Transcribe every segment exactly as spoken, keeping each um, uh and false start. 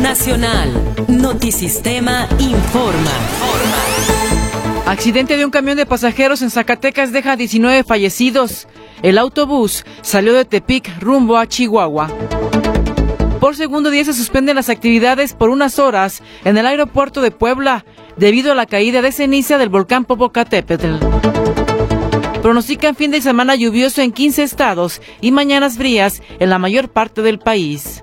Nacional. Notisistema informa. Accidente de un camión de pasajeros en Zacatecas deja diecinueve fallecidos. El autobús salió de Tepic rumbo a Chihuahua. Por segundo día se suspenden las actividades por unas horas en el aeropuerto de Puebla debido a la caída de ceniza del volcán Popocatépetl. Pronostican fin de semana lluvioso en quince estados y mañanas frías en la mayor parte del país.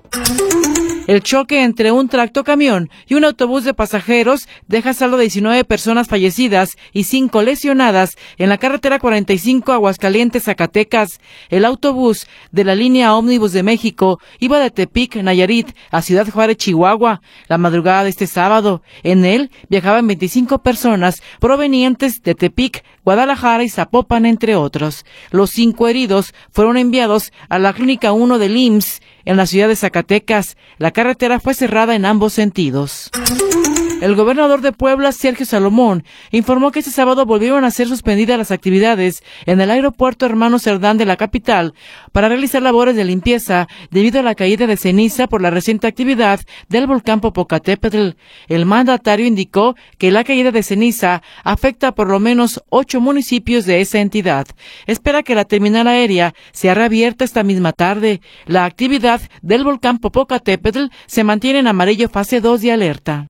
El choque entre un tractocamión y un autobús de pasajeros deja saldo de diecinueve personas fallecidas y cinco lesionadas en la carretera cuarenta y cinco Aguascalientes, Zacatecas. El autobús de la línea Ómnibus de México iba de Tepic, Nayarit, a Ciudad Juárez, Chihuahua, la madrugada de este sábado. En él viajaban veinticinco personas provenientes de Tepic, Guadalajara y Zapopan, entre otros. Los cinco heridos fueron enviados a la Clínica uno del I M S S en la ciudad de Zacatecas. La carretera fue cerrada en ambos sentidos. El gobernador de Puebla, Sergio Salomón, informó que este sábado volvieron a ser suspendidas las actividades en el aeropuerto Hermano Cerdán de la capital para realizar labores de limpieza debido a la caída de ceniza por la reciente actividad del volcán Popocatépetl. El mandatario indicó que la caída de ceniza afecta a por lo menos ocho municipios de esa entidad. Espera que la terminal aérea sea reabierta esta misma tarde. La actividad del volcán Popocatépetl se mantiene en amarillo fase dos de alerta.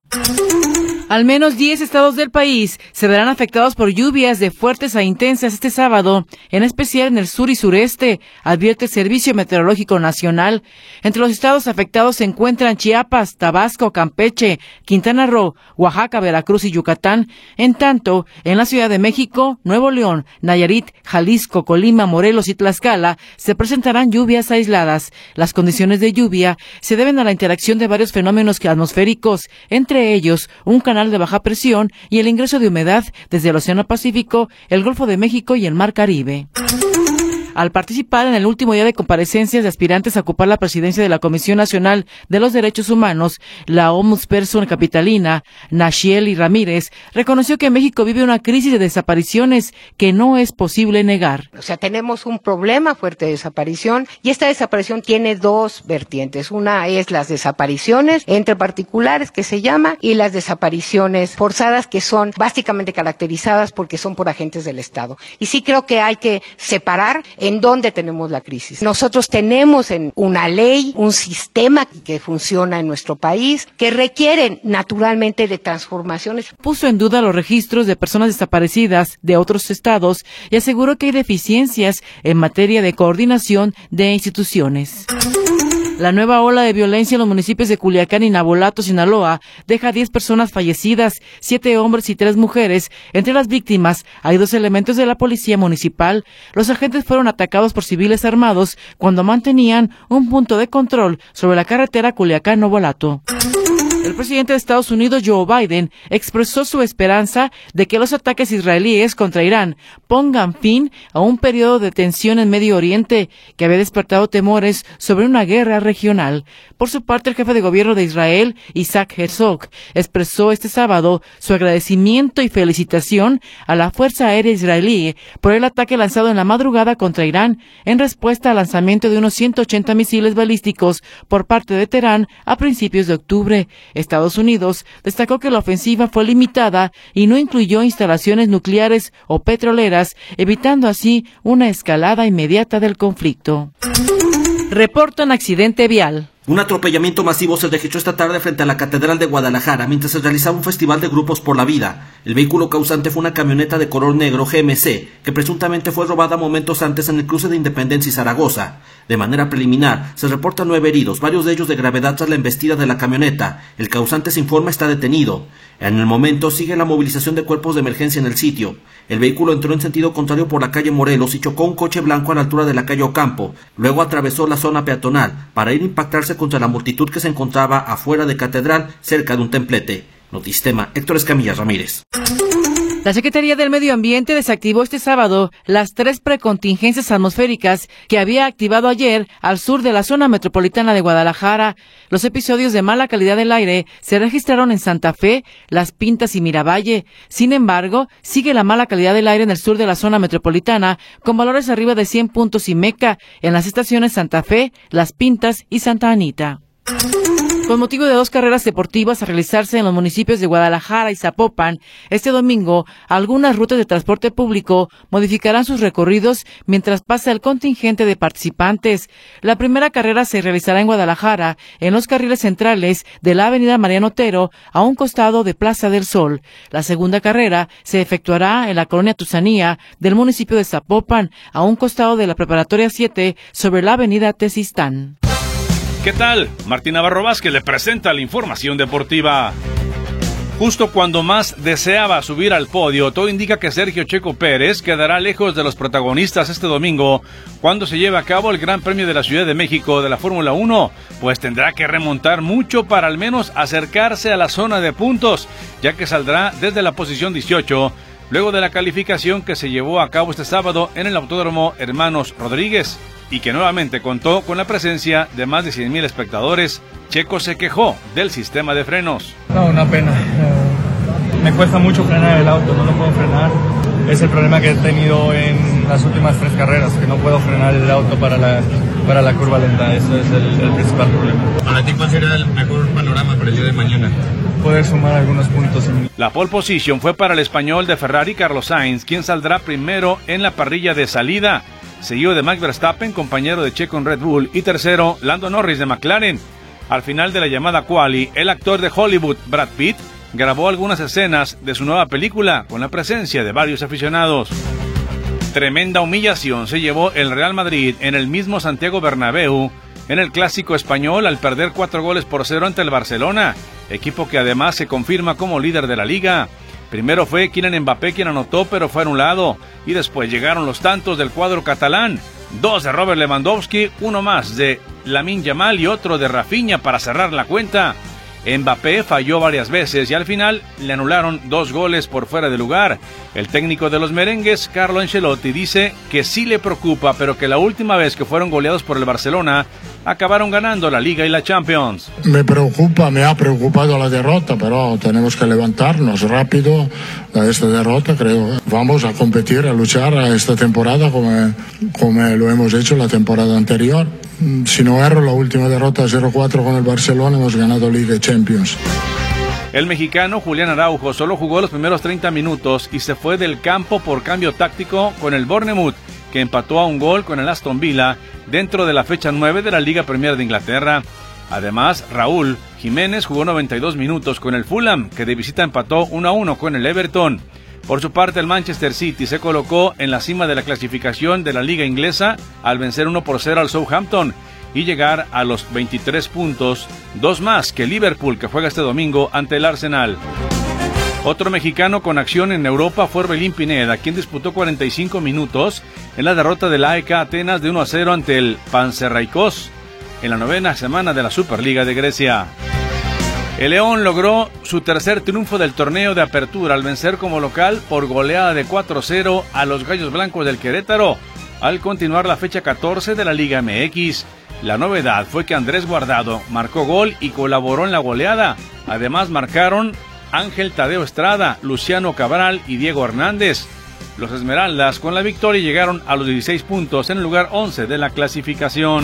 Al menos diez estados del país se verán afectados por lluvias de fuertes a intensas este sábado, en especial en el sur y sureste, advierte el Servicio Meteorológico Nacional. Entre los estados afectados se encuentran Chiapas, Tabasco, Campeche, Quintana Roo, Oaxaca, Veracruz y Yucatán. En tanto, en la Ciudad de México, Nuevo León, Nayarit, Jalisco, Colima, Morelos y Tlaxcala se presentarán lluvias aisladas. Las condiciones de lluvia se deben a la interacción de varios fenómenos atmosféricos, entre ellos un canal de baja presión y el ingreso de humedad desde el Océano Pacífico, el Golfo de México y el Mar Caribe. Al participar en el último día de comparecencias de aspirantes a ocupar la presidencia de la Comisión Nacional de los Derechos Humanos, la ombudsperson capitalina, Nachieli Ramírez, reconoció que México vive una crisis de desapariciones que no es posible negar. O sea, tenemos un problema fuerte de desaparición y esta desaparición tiene dos vertientes. Una es las desapariciones entre particulares, que se llama, y las desapariciones forzadas, que son básicamente caracterizadas porque son por agentes del Estado. Y sí creo que hay que separar en dónde tenemos la crisis. Nosotros tenemos en una ley, un sistema que funciona en nuestro país, que requieren naturalmente de transformaciones. Puso en duda los registros de personas desaparecidas de otros estados y aseguró que hay deficiencias en materia de coordinación de instituciones. La nueva ola de violencia en los municipios de Culiacán y Navolato, Sinaloa, deja diez personas fallecidas, siete hombres y tres mujeres. Entre las víctimas hay dos elementos de la policía municipal. Los agentes fueron atacados por civiles armados cuando mantenían un punto de control sobre la carretera Culiacán-Navolato. El presidente de Estados Unidos, Joe Biden, expresó su esperanza de que los ataques israelíes contra Irán pongan fin a un periodo de tensión en Medio Oriente que había despertado temores sobre una guerra regional. Por su parte, el jefe de gobierno de Israel, Isaac Herzog, expresó este sábado su agradecimiento y felicitación a la Fuerza Aérea Israelí por el ataque lanzado en la madrugada contra Irán en respuesta al lanzamiento de unos ciento ochenta misiles balísticos por parte de Teherán a principios de octubre. Estados Unidos destacó que la ofensiva fue limitada y no incluyó instalaciones nucleares o petroleras, evitando así una escalada inmediata del conflicto. Reportan accidente vial. Un atropellamiento masivo se registró esta tarde frente a la Catedral de Guadalajara mientras se realizaba un festival de grupos por la vida. El vehículo causante fue una camioneta de color negro G M C, que presuntamente fue robada momentos antes en el cruce de Independencia y Zaragoza. De manera preliminar, se reportan nueve heridos, varios de ellos de gravedad tras la embestida de la camioneta. El causante, se informa, está detenido. En el momento sigue la movilización de cuerpos de emergencia en el sitio. El vehículo entró en sentido contrario por la calle Morelos y chocó un coche blanco a la altura de la calle Ocampo. Luego atravesó la zona peatonal para ir a impactarse contra la multitud que se encontraba afuera de Catedral, cerca de un templete. Notisistema, Héctor Escamilla Ramírez. La Secretaría del Medio Ambiente desactivó este sábado las tres precontingencias atmosféricas que había activado ayer al sur de la zona metropolitana de Guadalajara. Los episodios de mala calidad del aire se registraron en Santa Fe, Las Pintas y Miravalle. Sin embargo, sigue la mala calidad del aire en el sur de la zona metropolitana, con valores arriba de cien puntos y Meca, en las estaciones Santa Fe, Las Pintas y Santa Anita. Con motivo de dos carreras deportivas a realizarse en los municipios de Guadalajara y Zapopan, este domingo, algunas rutas de transporte público modificarán sus recorridos mientras pasa el contingente de participantes. La primera carrera se realizará en Guadalajara, en los carriles centrales de la avenida Mariano Otero, a un costado de Plaza del Sol. La segunda carrera se efectuará en la colonia Tuzanía del municipio de Zapopan, a un costado de la Preparatoria siete, sobre la avenida Tezistán. ¿Qué tal? Martín Navarro Vázquez le presenta la información deportiva. Justo cuando más deseaba subir al podio, todo indica que Sergio Checo Pérez quedará lejos de los protagonistas este domingo, cuando se lleve a cabo el Gran Premio de la Ciudad de México de la Fórmula uno, pues tendrá que remontar mucho para al menos acercarse a la zona de puntos, ya que saldrá desde la posición dieciocho, luego de la calificación que se llevó a cabo este sábado en el Autódromo Hermanos Rodríguez, y que nuevamente contó con la presencia de más de cien mil espectadores. Checo se quejó del sistema de frenos. No, una pena. Eh, me cuesta mucho frenar el auto, no lo puedo frenar. Es el problema que he tenido en las últimas tres carreras, que no puedo frenar el auto para la, para la curva lenta. Eso es el, el principal problema. ¿Para ti cuál sería el mejor panorama para el día de mañana? Poder sumar algunos puntos. La pole position fue para el español de Ferrari, Carlos Sainz, quien saldrá primero en la parrilla de salida, seguido de Max Verstappen, compañero de Checo en Red Bull, y tercero, Lando Norris de McLaren. Al final de la llamada quali, el actor de Hollywood, Brad Pitt, grabó algunas escenas de su nueva película con la presencia de varios aficionados. Tremenda humillación se llevó el Real Madrid en el mismo Santiago Bernabéu en el clásico español al perder cuatro goles por cero ante el Barcelona, equipo que además se confirma como líder de la liga. Primero fue Kylian Mbappé quien anotó, pero fue anulado, y después llegaron los tantos del cuadro catalán, dos de Robert Lewandowski, uno más de Lamine Yamal y otro de Rafinha para cerrar la cuenta. Mbappé falló varias veces y al final le anularon dos goles por fuera de lugar. El técnico de los merengues, Carlo Ancelotti, dice que sí le preocupa, pero que la última vez que fueron goleados por el Barcelona, acabaron ganando la Liga y la Champions. Me preocupa, me ha preocupado la derrota, pero tenemos que levantarnos rápido de esta derrota, creo. Vamos a competir, a luchar esta temporada como, como lo hemos hecho la temporada anterior. Si no erro, la última derrota cero cuatro con el Barcelona, hemos ganado Liga y Champions. El mexicano Julián Araujo solo jugó los primeros treinta minutos y se fue del campo por cambio táctico con el Bournemouth, que empató a un gol con el Aston Villa dentro de la fecha nueve de la Liga Premier de Inglaterra. Además, Raúl Jiménez jugó noventa y dos minutos con el Fulham, que de visita empató uno a uno con el Everton. Por su parte, el Manchester City se colocó en la cima de la clasificación de la Liga Inglesa al vencer uno por cero al Southampton y llegar a los veintitrés puntos, dos más que Liverpool, que juega este domingo ante el Arsenal. Otro mexicano con acción en Europa fue Orbelín Pineda, quien disputó cuarenta y cinco minutos en la derrota del A E K Atenas de uno a cero ante el Panathinaikos en la novena semana de la Superliga de Grecia. El León logró su tercer triunfo del torneo de apertura al vencer como local por goleada de cuatro a cero a los Gallos Blancos del Querétaro, al continuar la fecha catorce de la Liga M X. La novedad fue que Andrés Guardado marcó gol y colaboró en la goleada. Además marcaron Ángel Tadeo Estrada, Luciano Cabral y Diego Hernández. Los Esmeraldas con la victoria llegaron a los dieciséis puntos en el lugar once de la clasificación.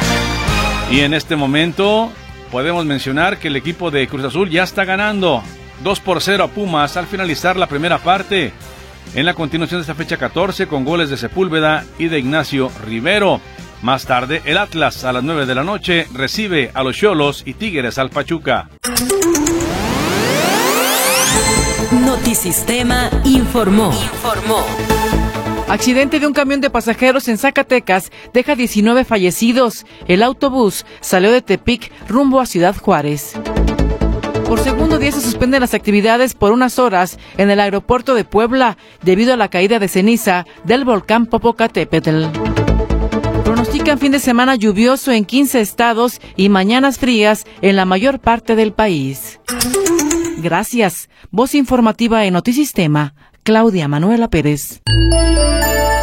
Y en este momento podemos mencionar que el equipo de Cruz Azul ya está ganando dos por cero a Pumas al finalizar la primera parte. En la continuación de esta fecha catorce con goles de Sepúlveda y de Ignacio Rivero. Más tarde, el Atlas a las nueve de la noche recibe a los Xolos y Tigres al Pachuca. Notisistema informó. Informó. Accidente de un camión de pasajeros en Zacatecas deja diecinueve fallecidos. El autobús salió de Tepic rumbo a Ciudad Juárez. Por segundo día se suspenden las actividades por unas horas en el aeropuerto de Puebla debido a la caída de ceniza del volcán Popocatépetl. Pronostican fin de semana lluvioso en quince estados y mañanas frías en la mayor parte del país. Gracias. Voz informativa en Notisistema, Claudia Manuela Pérez.